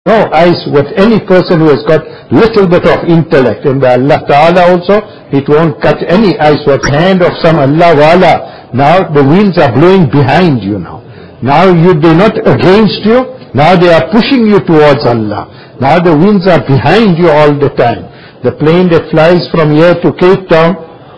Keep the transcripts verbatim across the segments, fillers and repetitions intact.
no eyes with any person who has got little bit of intellect. And by Allah Ta'ala also, it won't cut any eyes with hand of some Allah Wala. Now the winds are blowing behind you now. Now you do not against you. Now they are pushing you towards Allah. Now the winds are behind you all the time. The plane that flies from here to Cape Town,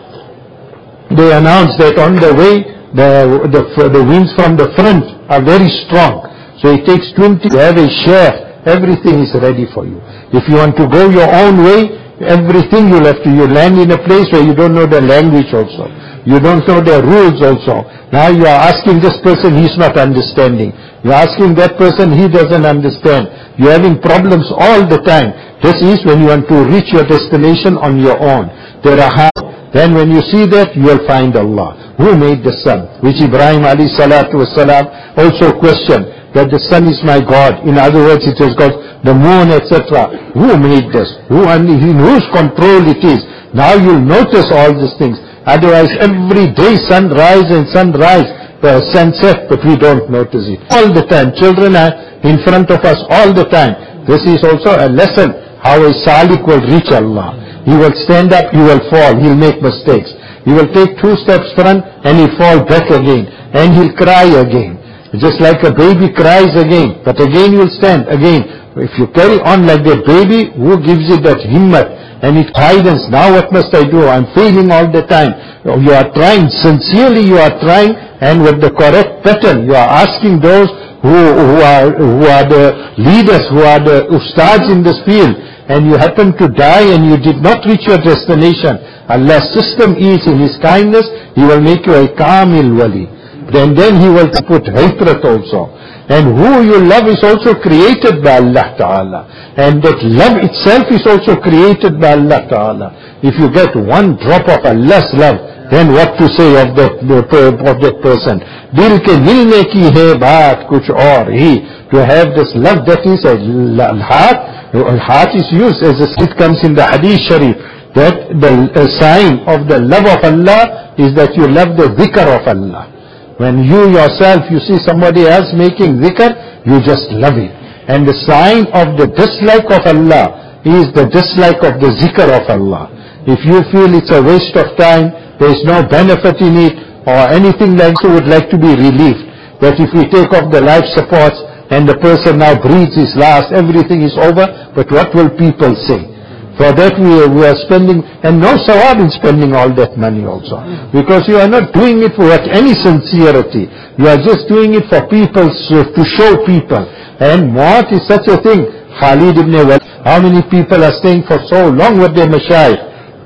they announce that on the way, the, the, the winds from the front are very strong. So it takes twenty to have a share. Everything is ready for you. If you want to go your own way, everything you'll have to, you land in a place where you don't know the language also. You don't know the rules also. Now you are asking this person, he's not understanding. You are asking that person, he doesn't understand. You're having problems all the time. This is when you want to reach your destination on your own. There are Then when you see that, you will find Allah. Who made the sun? Which Ibrahim alayhi salatu wasalam also questioned, that the sun is my God. In other words, it has got the moon, et cetera. Who made this? Who only, in whose control it is? Now you'll notice all these things. Otherwise, every day sunrise and sunrise, the sunset, but we don't notice it. All the time. Children are in front of us all the time. This is also a lesson, how a salik will reach Allah. He will stand up, he will fall, he'll make mistakes. He will take two steps front and he'll fall back again. And he'll cry again. Just like a baby cries again. But again you'll stand again. If you carry on like that baby, who gives you that himmat and it guidance? Now what must I do? I'm failing all the time. You are trying, sincerely you are trying, and with the correct pattern. You are asking those who, who are who are the leaders, who are the ustads in this field, and you happen to die and you did not reach your destination. Allah's system is, in His kindness, He will make you a kamil wali. Then then He will put hatred also. And who you love is also created by Allah Ta'ala. And that love itself is also created by Allah Ta'ala. If you get one drop of Allah's love, then what to say of that, of that person? Dil ke milne ki hai baat kuch aur hi. To have this love, that is a heart. Heart is used as it comes in the Hadith Sharif, that the sign of the love of Allah is that you love the dhikr of Allah. When you yourself, you see somebody else making dhikr, you just love it. And the sign of the dislike of Allah is the dislike of the zikr of Allah. If you feel it's a waste of time, there is no benefit in it, or anything like so, would like to be relieved. That if we take off the life supports, and the person now breathes his last, everything is over, but what will people say? For that we are, we are spending, and no sawab in spending all that money also. Because you are not doing it with any sincerity. You are just doing it for people, to show people. And Maut is such a thing. Khalid ibn Walid, how many people are staying for so long with their mashayikh,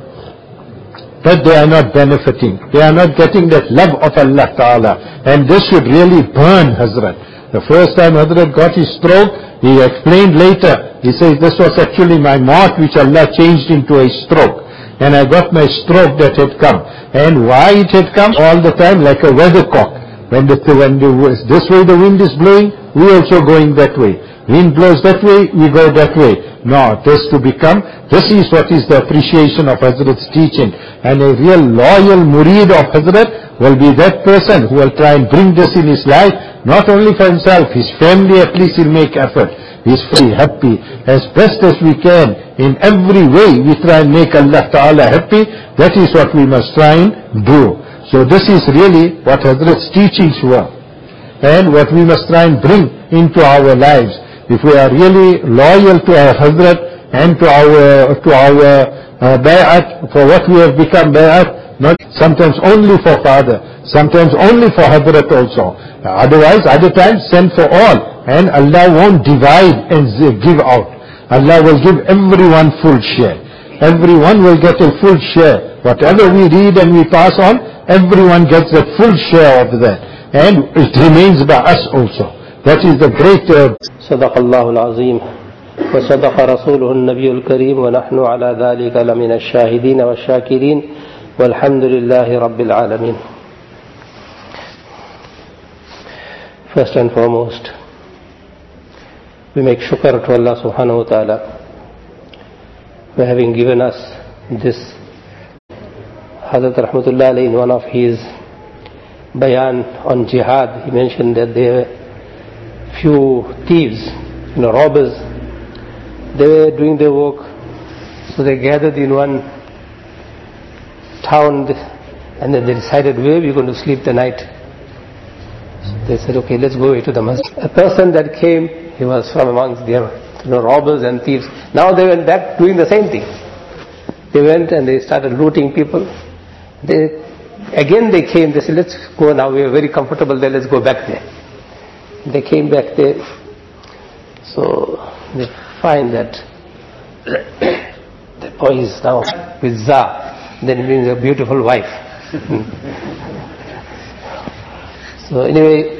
but they are not benefiting. They are not getting that love of Allah Ta'ala. And this should really burn Hazrat. The first time Hazrat got his stroke, he explained later, he says, this was actually my maut which Allah changed into a stroke. And I got my stroke that had come. And why it had come? All the time like a weathercock. When, the, when the, this way the wind is blowing, we also going that way. Wind blows that way, we go that way. No, this to become, this is what is the appreciation of Hazrat's teaching. And a real loyal murid of Hazrat will be that person who will try and bring this in his life, not only for himself, his family at least he'll make effort. He's free, happy, as best as we can. In every way we try and make Allah Ta'ala happy. That is what we must try and do. So this is really what Hazrat's teachings were. And what we must try and bring into our lives. If we are really loyal to our Hazrat and to our to our uh, bay'at, for what we have become bay'at, not sometimes only for father, sometimes only for Hazrat also. Otherwise, other times send for all. And Allah won't divide and give out. Allah will give everyone full share. Everyone will get a full share. Whatever we read and we pass on, everyone gets a full share of that. And it remains by us also. That is the great... Uh, صدق الله العظيم وصدق رسوله النبي الكريم ونحن على ذلك لمن الشاهدين والشاكرين والحمد لله رب العالمين. First and foremost, we make shukr to Allah subhanahu wa ta'ala for having given us this. Hazrat Rahmatullah alayhi, in one of his bayan on jihad, he mentioned that there were few thieves, you know, robbers they were doing their work, so they gathered in one town, and then they decided where we're going to sleep the night. So they said, okay, let's go to the masjid. A person that came, he was from amongst their, you know, robbers and thieves. Now they went back doing the same thing. They went and they started looting people. They again they came. They said, let's go now. We are very comfortable there. Let's go back there. They came back there. So they find that the boy is now with Za. Then it means a beautiful wife. So anyway,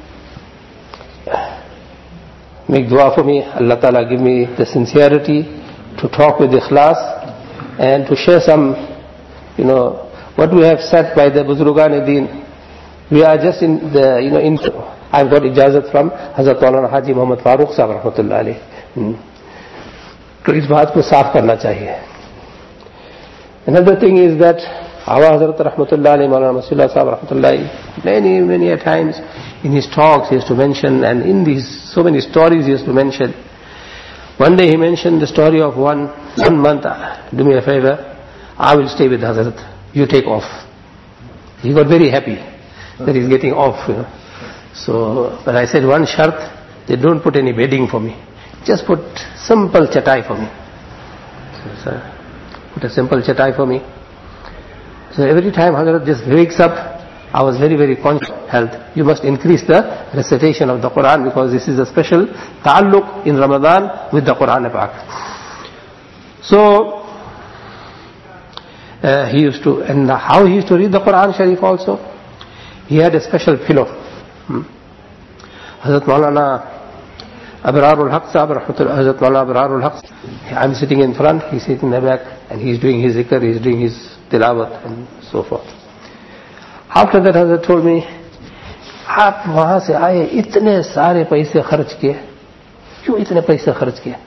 make dua for me. Allah Ta'ala give me the sincerity to talk with ikhlas and to share some, you know, what we have said by the Buzurgan-e-Din. We are just in the, you know, in, I've got ijazat from Hazrat Maulana Haji Muhammad Farooq Sahib Rahmatullah Alayh. तो इस बात को साफ करना चाहिए. Another thing is that our Hazrat Rahmatullah Alayhi, Maulana Masihullah Sahib Rahmatullah Alayhi, many, many a times in his talks he used to mention, and in these so many stories he used to mention. One day he mentioned the story of one, one month, do me a favor, I will stay with Hazrat, you take off. He got very happy that he's getting off, you know. So, but I said, one shart, they don't put any bedding for me. Just put simple chatai for me. So, sir, put a simple chatai for me. So every time Hazrat just wakes up, I was very, very conscious of health. You must increase the recitation of the Quran, because this is a special ta'alluq in Ramadan with the Quran Pak. So, uh, he used to, and how he used to read the Quran Sharif also, he had a special pillow. Hmm. Hazrat Maulana Abrarul Haq Sahib, Hazrat Maulana Abrarul Haq, I'm sitting in front, he's sitting in the back, and he's doing his zikr, he's doing his tilawat, and so forth. After that, Hazrat told me, आप वहां से आए, इतने सारे पैसे खर्च किए, क्यों इतने पैसे खर्च किए?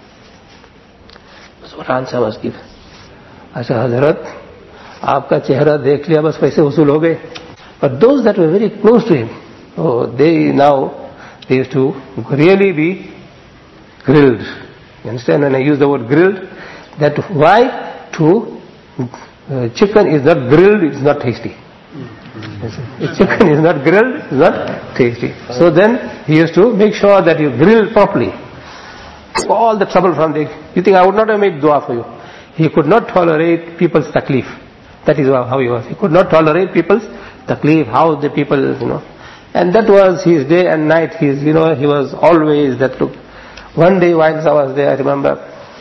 बस वो answer was given. अच्छा हजरत, आपका चेहरा देख लिया, बस पैसे वसूल हो गए. But those that were very close to him, oh, they now, they used to really be grilled. You understand? When I use the word grilled, that why? To uh, chicken is not grilled, it's not tasty. If chicken is not grilled, it's not tasty. So then he used to make sure that you grill properly. All the trouble from the, you think I would not have made dua for you. He could not tolerate people's taklif. That is how he was. He could not tolerate people's taklif, how the people, you know. And that was his day and night. His, you know, he was always that look. One day whilst I was there, I remember,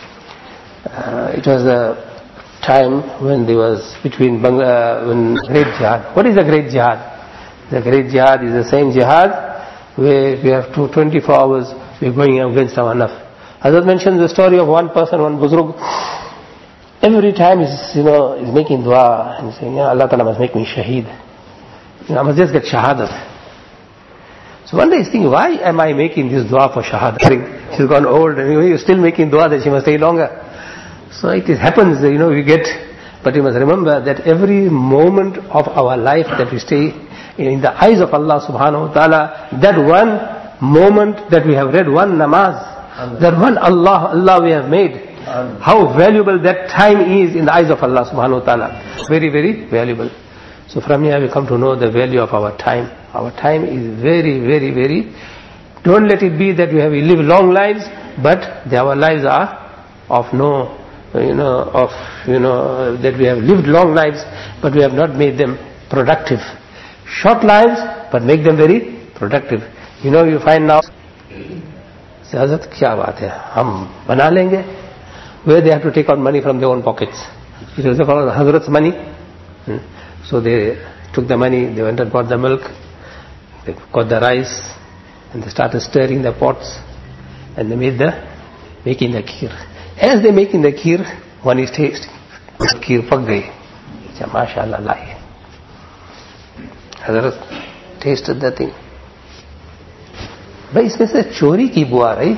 uh, it was a time when there was between Bangla, when great jihad. What is a great jihad? The great jihad is the same jihad where we have two, twenty-four hours, we are going against our nafs. Hazrat mentioned the story of one person, one buzrug. Every time he's, you know, he's making dua and saying, yeah, Allah Ta'ala must make me shaheed. You know, I must just get shahadat. So one day he's thinking, why am I making this dua for shahadat? She's gone old and you're still making dua that she must stay longer. So it happens, you know, we get, but you must remember that every moment of our life that we stay in the eyes of Allah subhanahu wa ta'ala, that one moment that we have read one namaz, that one Allah, Allah we have made, how valuable that time is in the eyes of Allah subhanahu wa ta'ala. Very, very valuable. So from here we come to know the value of our time. Our time is very, very, very, don't let it be that we have we live long lives, but our lives are of no, you know, of, you know, that we have lived long lives, but we have not made them productive. Short lives, but make them very productive. You know, you find now, Hazrat, kya baat hai? Hum bana lenge? Where they have to take out money from their own pockets. It was called Hazrat's money. So they took the money, they went and bought the milk, they got the rice, and they started stirring the pots, and they made the, making the kheer. As they're making the kheer, one is tasting. Kheer pak gayi. MashaAllah, lai. Hazrat tasted the thing. भाई इसमें से चोरी की बुआ रही,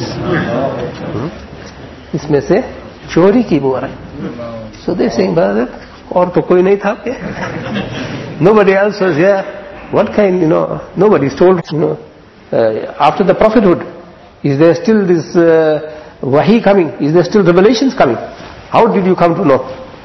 इसमें से चोरी की बुआ रही. So they're saying, brother, और तो कोई नहीं था क्या? Nobody else was here. What kind, you know, nobody's told, you know, uh, after the prophethood, is there still this uh, wahi coming? Is there still revelations coming? How did you come to know?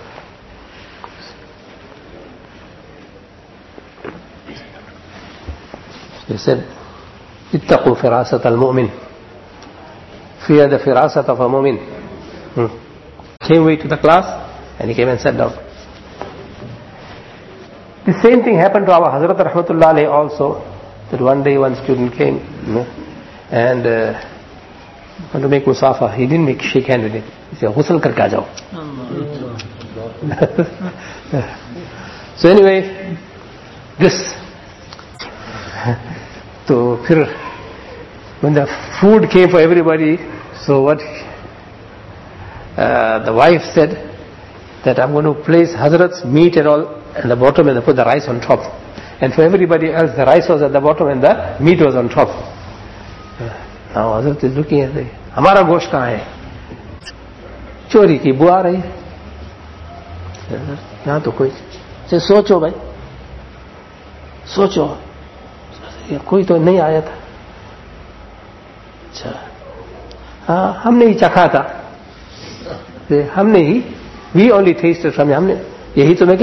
He said, ittaqu firasat al-mu'min. Fear the firasat of a mu'min. Hmm. Came way to the class and he came and sat down. The same thing happened to our Hazrat Rahmatullah alayhi also, that one day one student came, you know, and uh, wanted to make musafa. He didn't make shake hand with him. He said, ghusl karke aa jao. So anyway, this. So when the food came for everybody, so what uh, the wife said that I'm going to place Hazrat's meat and all at the bottom and put the rice on top. And for everybody else, the rice was at the bottom and the meat was on top. Now Hazrat is looking at it. Hamara gosht kahan hai? Chori ki bu aa rahi hai. Yahan to koi. Say, socho bhai. Socho. कोई तो नहीं आया था. अच्छा, हाँ हमने ही चखा था, हमने ही we only tasted from हमने यही तो मैं